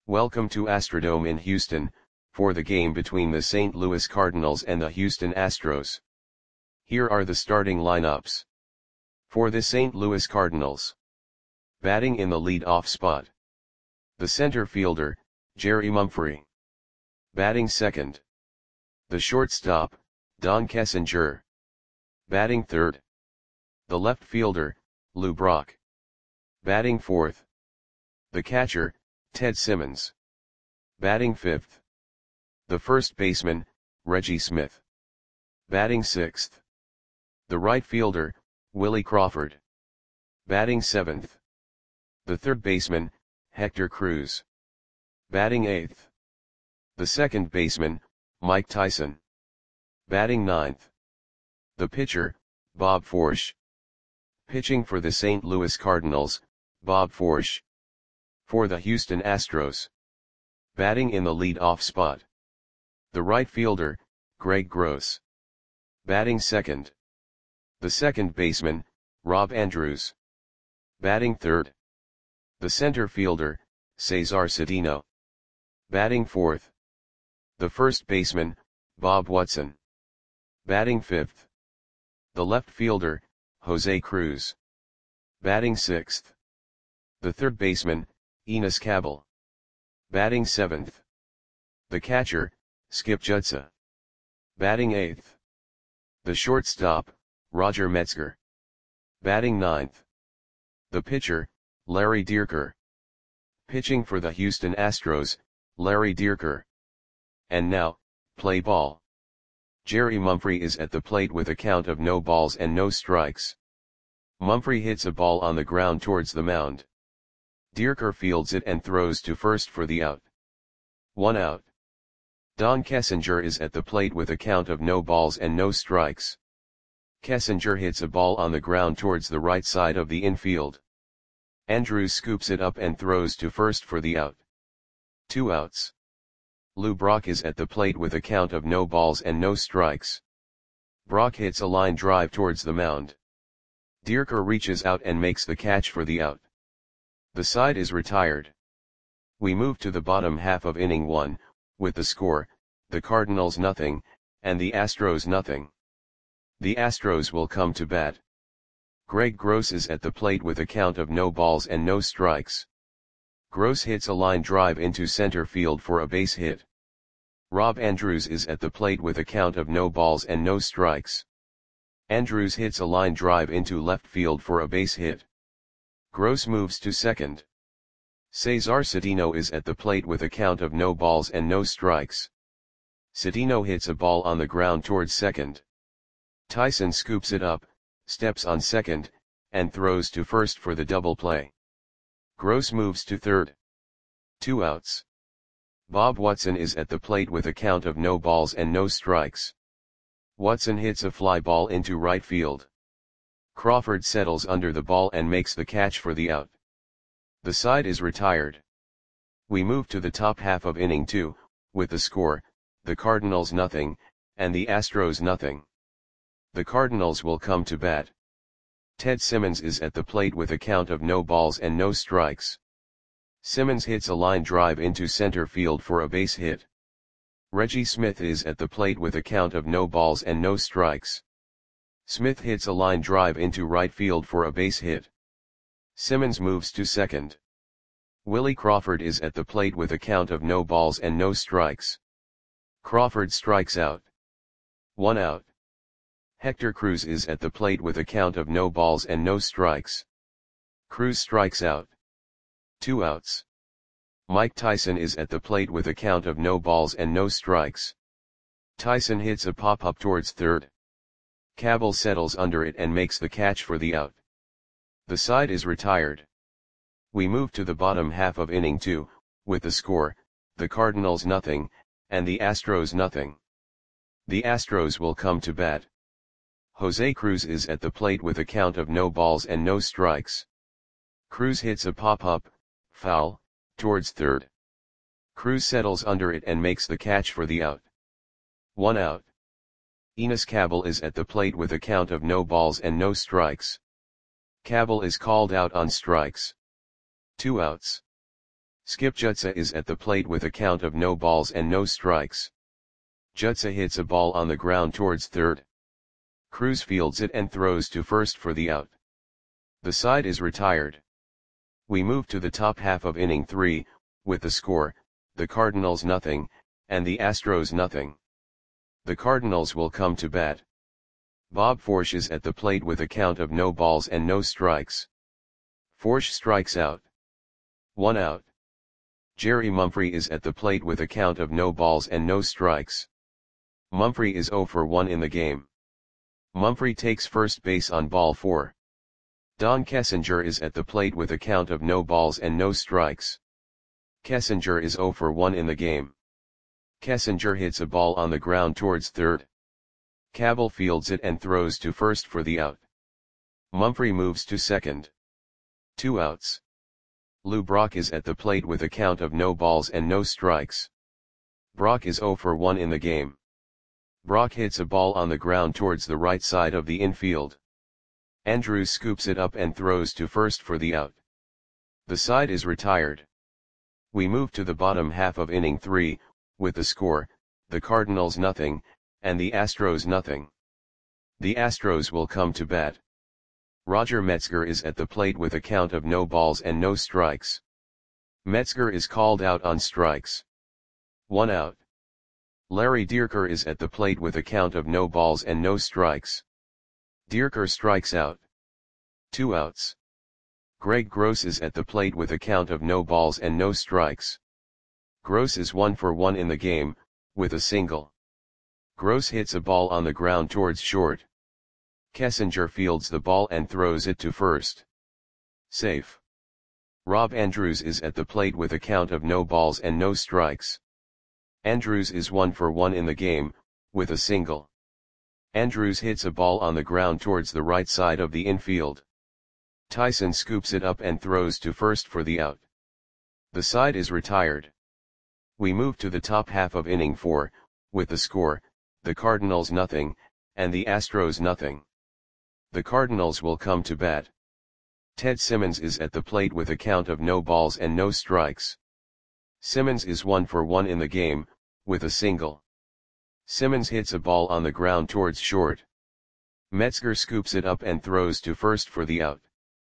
Welcome to Astrodome in Houston, for the game between the St. Louis Cardinals and the Houston Astros. Here are the starting lineups. For the St. Louis Cardinals. Batting in the lead-off spot. The center fielder, Jerry Mumphrey. Batting second. The shortstop, Don Kessinger. Batting third. The left fielder, Lou Brock. Batting fourth. The catcher, Ted Simmons. Batting fifth. The first baseman, Reggie Smith. Batting sixth. The right fielder, Willie Crawford. Batting seventh. The third baseman, Hector Cruz. Batting eighth. The second baseman, Mike Tyson. Batting ninth. The pitcher, Bob Forsch. Pitching for the St. Louis Cardinals, Bob Forsch. For the Houston Astros. Batting in the lead-off spot. The right fielder, Greg Gross. Batting second. The second baseman, Rob Andrews. Batting third. The center fielder, Cesar Cedeno. Batting fourth. The first baseman, Bob Watson. Batting fifth. The left fielder, Jose Cruz. Batting sixth. The third baseman, Enos Cabell. Batting seventh. The catcher, Skip Judsa. Batting eighth. The shortstop, Roger Metzger. Batting ninth. The pitcher, Larry Dierker. Pitching for the Houston Astros, Larry Dierker. And now, play ball. Jerry Mumphrey is at the plate with a count of no balls and no strikes. Mumphrey hits a ball on the ground towards the mound. Dierker fields it and throws to first for the out. 1 out. Don Kessinger is at the plate with a count of no balls and no strikes. Kessinger hits a ball on the ground towards the right side of the infield. Andrews scoops it up and throws to first for the out. 2 outs. Lou Brock is at the plate with a count of no balls and no strikes. Brock hits a line drive towards the mound. Dierker reaches out and makes the catch for the out. The side is retired. We move to the bottom half of inning 1, with the score, the Cardinals nothing, and the Astros nothing. The Astros will come to bat. Greg Gross is at the plate with a count of no balls and no strikes. Gross hits a line drive into center field for a base hit. Rob Andrews is at the plate with a count of no balls and no strikes. Andrews hits a line drive into left field for a base hit. Gross moves to second. Cesar Cedeno is at the plate with a count of no balls and no strikes. Cedeno hits a ball on the ground towards second. Tyson scoops it up, steps on second, and throws to first for the double play. Gross moves to third. 2 outs. Bob Watson is at the plate with a count of no balls and no strikes. Watson hits a fly ball into right field. Crawford settles under the ball and makes the catch for the out. The side is retired. We move to the top half of inning 2, with the score, the Cardinals nothing, and the Astros nothing. The Cardinals will come to bat. Ted Simmons is at the plate with a count of no balls and no strikes. Simmons hits a line drive into center field for a base hit. Reggie Smith is at the plate with a count of no balls and no strikes. Smith hits a line drive into right field for a base hit. Simmons moves to second. Willie Crawford is at the plate with a count of no balls and no strikes. Crawford strikes out. 1 out. Hector Cruz is at the plate with a count of no balls and no strikes. Cruz strikes out. 2 outs. Mike Tyson is at the plate with a count of no balls and no strikes. Tyson hits a pop-up towards third. Cabell settles under it and makes the catch for the out. The side is retired. We move to the bottom half of inning 2, with the score, the Cardinals nothing, and the Astros nothing. The Astros will come to bat. Jose Cruz is at the plate with a count of no balls and no strikes. Cruz hits a pop-up, foul, towards third. Cruz settles under it and makes the catch for the out. 1 out. Enos Cabell is at the plate with a count of no balls and no strikes. Cabell is called out on strikes. 2 outs. Skip Jutsa is at the plate with a count of no balls and no strikes. Jutsa hits a ball on the ground towards third. Cruz fields it and throws to first for the out. The side is retired. We move to the top half of inning 3, with the score, the Cardinals nothing, and the Astros nothing. The Cardinals will come to bat. Bob Forsch is at the plate with a count of no balls and no strikes. Forsch strikes out. 1 out. Jerry Mumphrey is at the plate with a count of no balls and no strikes. Mumphrey is 0 for 1 in the game. Mumphrey takes first base on ball 4. Don Kessinger is at the plate with a count of no balls and no strikes. Kessinger is 0 for 1 in the game. Kessinger hits a ball on the ground towards third. Cabell fields it and throws to first for the out. Mumphrey moves to second. 2 outs. Lou Brock is at the plate with a count of no balls and no strikes. Brock is 0 for 1 in the game. Brock hits a ball on the ground towards the right side of the infield. Andrews scoops it up and throws to first for the out. The side is retired. We move to the bottom half of inning 3, with the score, the Cardinals nothing, and the Astros nothing. The Astros will come to bat. Roger Metzger is at the plate with a count of no balls and no strikes. Metzger is called out on strikes. 1 out. Larry Dierker is at the plate with a count of no balls and no strikes. Dierker strikes out. 2 outs. Greg Gross is at the plate with a count of no balls and no strikes. Gross is 1 for 1 in the game, with a single. Gross hits a ball on the ground towards short. Kessinger fields the ball and throws it to first. Safe. Rob Andrews is at the plate with a count of no balls and no strikes. Andrews is 1 for 1 in the game, with a single. Andrews hits a ball on the ground towards the right side of the infield. Tyson scoops it up and throws to first for the out. The side is retired. We move to the top half of inning 4, with the score, the Cardinals nothing, and the Astros nothing. The Cardinals will come to bat. Ted Simmons is at the plate with a count of no balls and no strikes. Simmons is 1 for 1 in the game, with a single. Simmons hits a ball on the ground towards short. Metzger scoops it up and throws to first for the out.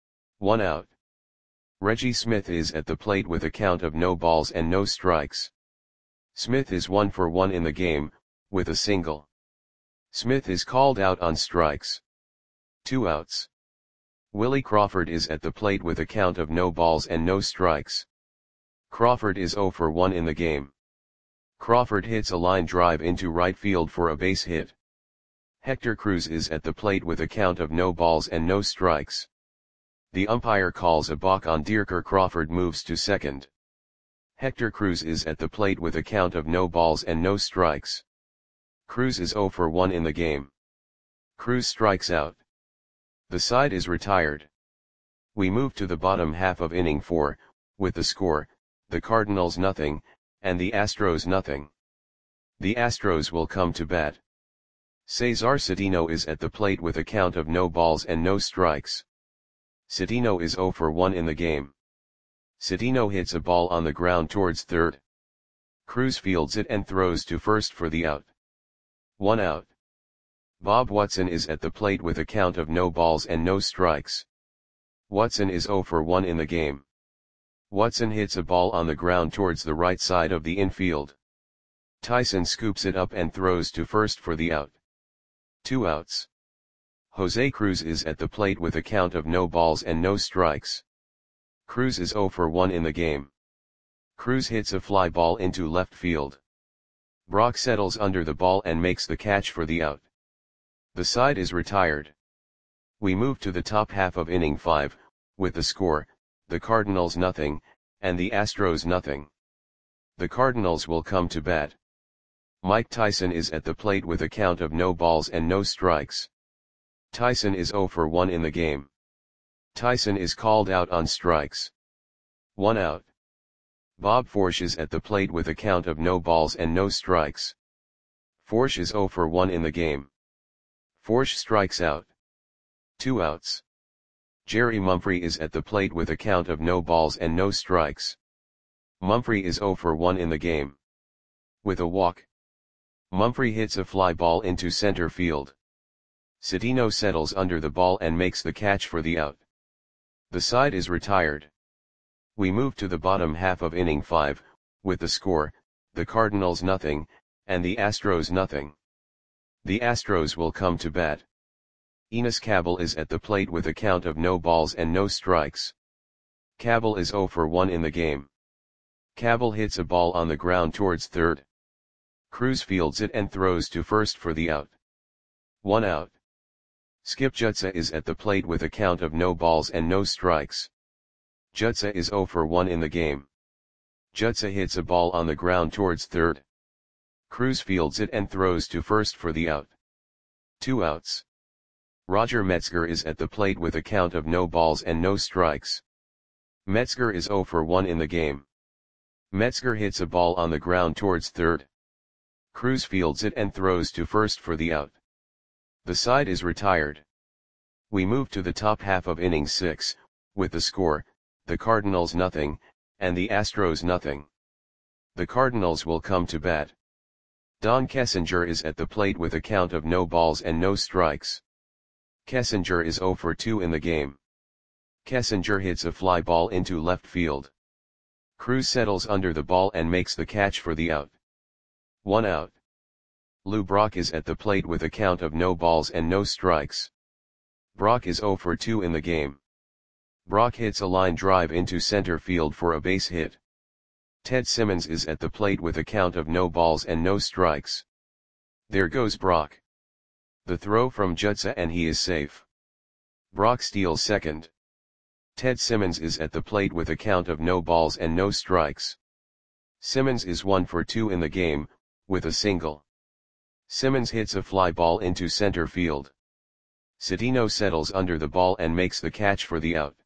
1 out. Reggie Smith is at the plate with a count of no balls and no strikes. Smith is 1 for 1 in the game, with a single. Smith is called out on strikes. 2 outs. Willie Crawford is at the plate with a count of no balls and no strikes. Crawford is 0 for 1 in the game. Crawford hits a line drive into right field for a base hit. Hector Cruz is at the plate with a count of no balls and no strikes. The umpire calls a balk on Dierker. Crawford moves to second. Hector Cruz is at the plate with a count of no balls and no strikes. Cruz is 0 for 1 in the game. Cruz strikes out. The side is retired. We move to the bottom half of inning 4, with the score, the Cardinals nothing, and the Astros nothing. The Astros will come to bat. Cesar Cedeno is at the plate with a count of no balls and no strikes. Cedeno is 0 for 1 in the game. Cedeno hits a ball on the ground towards third. Cruz fields it and throws to first for the out. 1 out. Bob Watson is at the plate with a count of no balls and no strikes. Watson is 0 for 1 in the game. Watson hits a ball on the ground towards the right side of the infield. Tyson scoops it up and throws to first for the out. 2 outs. Jose Cruz is at the plate with a count of no balls and no strikes. Cruz is 0 for 1 in the game. Cruz hits a fly ball into left field. Brock settles under the ball and makes the catch for the out. The side is retired. We move to the top half of inning 5, with the score, the Cardinals nothing, and the Astros nothing. The Cardinals will come to bat. Mike Tyson is at the plate with a count of no balls and no strikes. Tyson is 0 for 1 in the game. Tyson is called out on strikes. 1 out. Bob Forsch is at the plate with a count of no balls and no strikes. Forsch is 0 for 1 in the game. Forsch strikes out. 2 outs. Jerry Mumphrey is at the plate with a count of no balls and no strikes. Mumphrey is 0 for 1 in the game. With a walk, Mumphrey hits a fly ball into center field. Citino settles under the ball and makes the catch for the out. The side is retired. We move to the bottom half of inning 5, with the score, the Cardinals nothing, and the Astros nothing. The Astros will come to bat. Enos Cabell is at the plate with a count of no balls and no strikes. Cabell is 0 for 1 in the game. Cabell hits a ball on the ground towards third. Cruz fields it and throws to first for the out. 1 out. Skip Jutsa is at the plate with a count of no balls and no strikes. Jutsa is 0 for 1 in the game. Jutsa hits a ball on the ground towards third. Cruz fields it and throws to first for the out. 2 outs. Roger Metzger is at the plate with a count of no balls and no strikes. Metzger is 0 for 1 in the game. Metzger hits a ball on the ground towards third. Cruz fields it and throws to first for the out. The side is retired. We move to the top half of inning 6, with the score, the Cardinals nothing, and the Astros nothing. The Cardinals will come to bat. Don Kessinger is at the plate with a count of no balls and no strikes. Kessinger is 0 for 2 in the game. Kessinger hits a fly ball into left field. Cruz settles under the ball and makes the catch for the out. 1 out. Lou Brock is at the plate with a count of no balls and no strikes. Brock is 0 for 2 in the game. Brock hits a line drive into center field for a base hit. Ted Simmons is at the plate with a count of no balls and no strikes. There goes Brock. The throw from Jutsa and he is safe. Brock steals second. Ted Simmons is at the plate with a count of no balls and no strikes. Simmons is 1 for 2 in the game, with a single. Simmons hits a fly ball into center field. Citino settles under the ball and makes the catch for the out.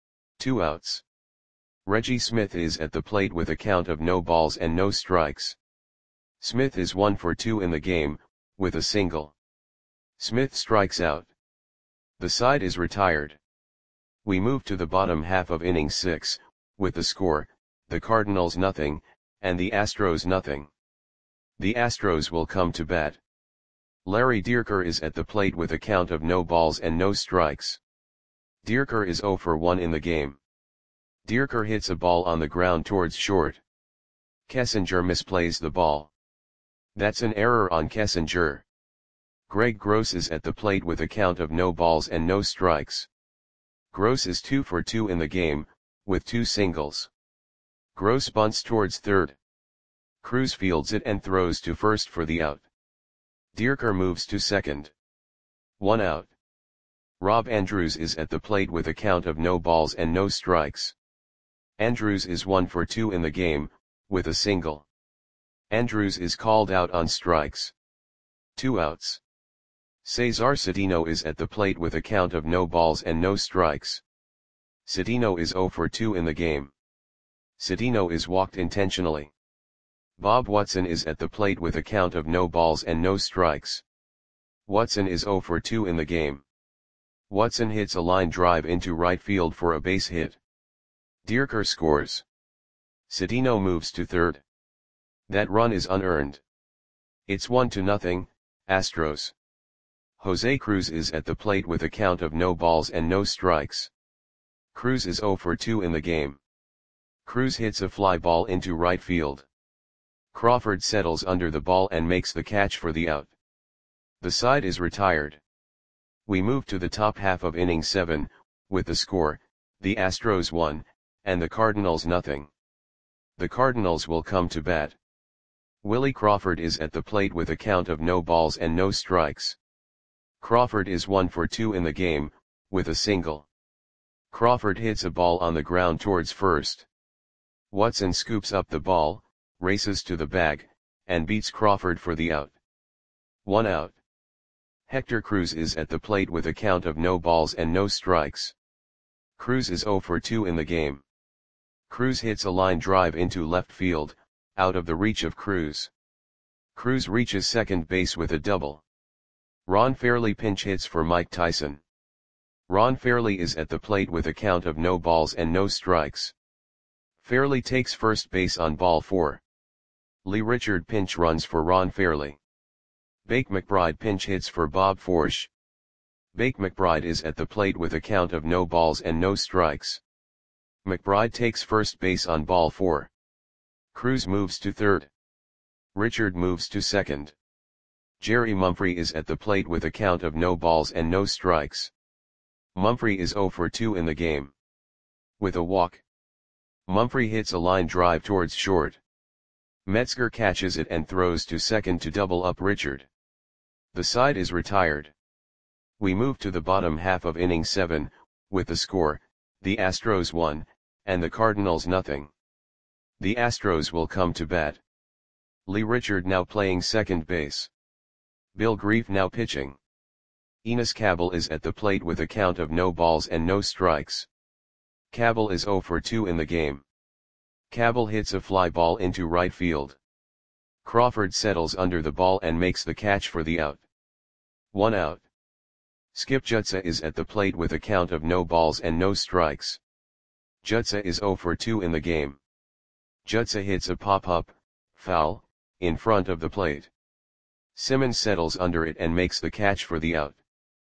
2 outs. Reggie Smith is at the plate with a count of no balls and no strikes. Smith is 1 for 2 in the game, with a single. Smith strikes out. The side is retired. We move to the bottom half of inning 6, with the score, the Cardinals nothing, and the Astros nothing. The Astros will come to bat. Larry Dierker is at the plate with a count of no balls and no strikes. Dierker is 0 for 1 in the game. Dierker hits a ball on the ground towards short. Kessinger misplays the ball. That's an error on Kessinger. Greg Gross is at the plate with a count of no balls and no strikes. Gross is 2 for 2 in the game, with 2 singles. Gross bunts towards third. Cruz fields it and throws to first for the out. Dierker moves to second. 1 out. Rob Andrews is at the plate with a count of no balls and no strikes. Andrews is 1 for 2 in the game, with a single. Andrews is called out on strikes. 2 outs. Cesar Citino is at the plate with a count of no balls and no strikes. Citino is 0 for 2 in the game. Citino is walked intentionally. Bob Watson is at the plate with a count of no balls and no strikes. Watson is 0 for 2 in the game. Watson hits a line drive into right field for a base hit. Dierker scores. Citino moves to third. That run is unearned. It's 1-0, Astros. Jose Cruz is at the plate with a count of no balls and no strikes. Cruz is 0 for 2 in the game. Cruz hits a fly ball into right field. Crawford settles under the ball and makes the catch for the out. The side is retired. We move to the top half of inning 7, with the score, the Astros 1, and the Cardinals nothing. The Cardinals will come to bat. Willie Crawford is at the plate with a count of no balls and no strikes. Crawford is 1 for 2 in the game, with a single. Crawford hits a ball on the ground towards first. Watson scoops up the ball, races to the bag, and beats Crawford for the out. 1 out. Hector Cruz is at the plate with a count of no balls and no strikes. Cruz is 0 for 2 in the game. Cruz hits a line drive into left field, out of the reach of Cruz. Cruz reaches second base with a double. Ron Fairly pinch hits for Mike Tyson. Ron Fairly is at the plate with a count of no balls and no strikes. Fairley takes first base on ball 4. Lee Richard pinch runs for Ron Fairley. Bake McBride pinch hits for Bob Forsch. Bake McBride is at the plate with a count of no balls and no strikes. McBride takes first base on ball 4. Cruz moves to third. Richard moves to second. Jerry Mumphrey is at the plate with a count of no balls and no strikes. Mumphrey is 0 for 2 in the game. With a walk, Mumphrey hits a line drive towards short. Metzger catches it and throws to second to double up Richard. The side is retired. We move to the bottom half of inning 7, with the score, the Astros 1, and the Cardinals nothing. The Astros will come to bat. Lee Richard now playing second base. Bill Grief now pitching. Enos Cabell is at the plate with a count of no balls and no strikes. Cabell is 0 for 2 in the game. Cabell hits a fly ball into right field. Crawford settles under the ball and makes the catch for the out. 1 out. Skip Jutsa is at the plate with a count of no balls and no strikes. Jutsa is 0 for 2 in the game. Jutsa hits a pop-up, foul, in front of the plate. Simmons settles under it and makes the catch for the out.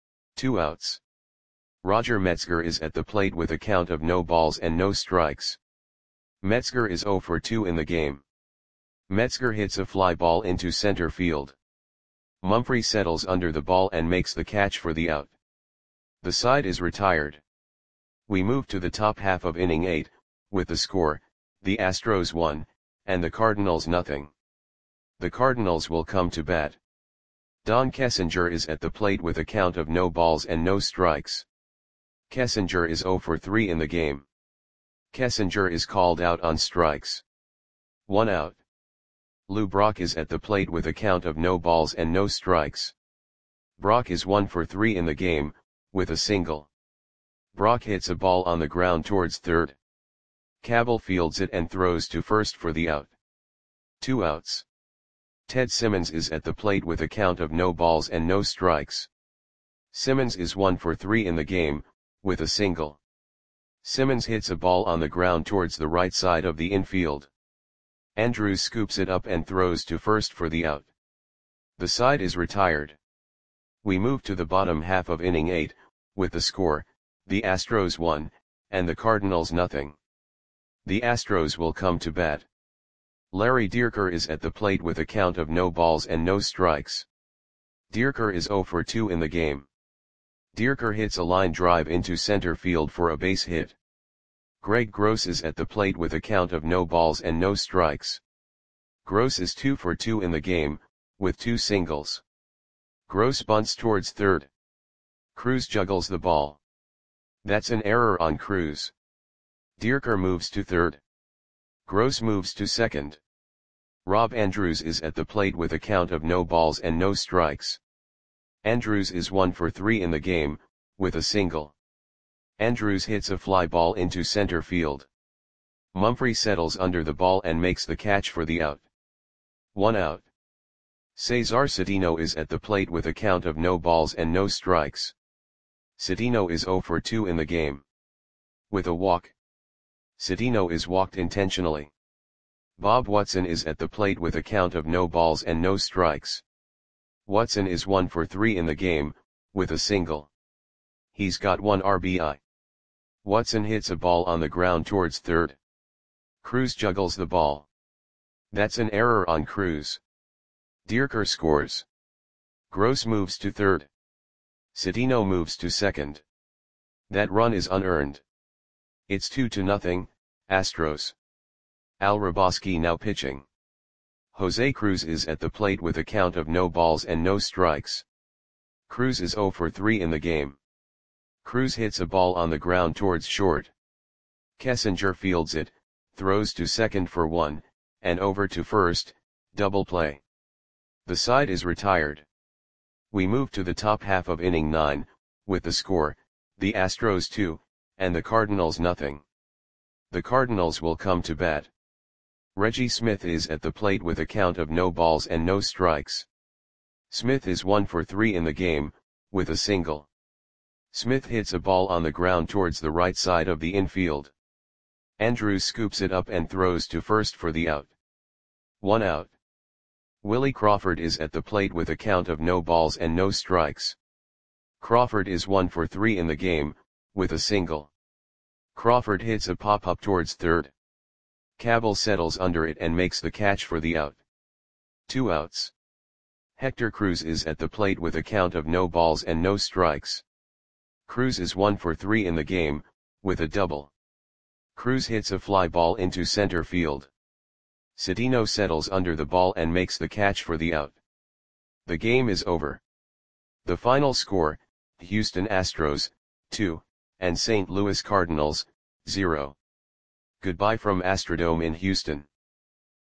2 outs. Roger Metzger is at the plate with a count of no balls and no strikes. Metzger is 0 for 2 in the game. Metzger hits a fly ball into center field. Mumphrey settles under the ball and makes the catch for the out. The side is retired. We move to the top half of inning 8, with the score, the Astros 1, and the Cardinals nothing. The Cardinals will come to bat. Don Kessinger is at the plate with a count of no balls and no strikes. Kessinger is 0 for 3 in the game. Kessinger is called out on strikes. 1 out. Lou Brock is at the plate with a count of no balls and no strikes. Brock is 1 for 3 in the game, with a single. Brock hits a ball on the ground towards third. Cabell fields it and throws to first for the out. 2 outs. Ted Simmons is at the plate with a count of no balls and no strikes. Simmons is 1 for 3 in the game, with a single. Simmons hits a ball on the ground towards the right side of the infield. Andrews scoops it up and throws to first for the out. The side is retired. We move to the bottom half of inning 8, with the score, the Astros 1, and the Cardinals nothing. The Astros will come to bat. Larry Dierker is at the plate with a count of no balls and no strikes. Dierker is 0 for 2 in the game. Dierker hits a line drive into center field for a base hit. Greg Gross is at the plate with a count of no balls and no strikes. Gross is 2 for 2 in the game, with 2 singles. Gross bunts towards third. Cruz juggles the ball. That's an error on Cruz. Dierker moves to third. Gross moves to second. Rob Andrews is at the plate with a count of no balls and no strikes. Andrews is 1 for 3 in the game, with a single. Andrews hits a fly ball into center field. Mumphrey settles under the ball and makes the catch for the out. 1 out. Cesar Cedeno is at the plate with a count of no balls and no strikes. Cedeno is 0 for 2 in the game. With a walk. Cedeno is walked intentionally. Bob Watson is at the plate with a count of no balls and no strikes. Watson is 1 for 3 in the game, with a single. He's got 1 RBI. Watson hits a ball on the ground towards third. Cruz juggles the ball. That's an error on Cruz. Dierker scores. Gross moves to third. Cedeno moves to second. That run is unearned. It's 2-0, Astros. Al Raboski now pitching. Jose Cruz is at the plate with a count of no balls and no strikes. Cruz is 0 for 3 in the game. Cruz hits a ball on the ground towards short. Kessinger fields it, throws to second for 1, and over to first, double play. The side is retired. We move to the top half of inning 9, with the score, the Astros 2, and the Cardinals nothing. The Cardinals will come to bat. Reggie Smith is at the plate with a count of no balls and no strikes. Smith is 1 for 3 in the game, with a single. Smith hits a ball on the ground towards the right side of the infield. Andrews scoops it up and throws to first for the out. 1 out. Willie Crawford is at the plate with a count of no balls and no strikes. Crawford is 1 for 3 in the game, with a single. Crawford hits a pop-up towards third. Cabell settles under it and makes the catch for the out. 2 outs. Hector Cruz is at the plate with a count of no balls and no strikes. Cruz is 1 for 3 in the game, with a double. Cruz hits a fly ball into center field. Cedeno settles under the ball and makes the catch for the out. The game is over. The final score, Houston Astros, 2, and St. Louis Cardinals, 0. Goodbye from Astrodome in Houston.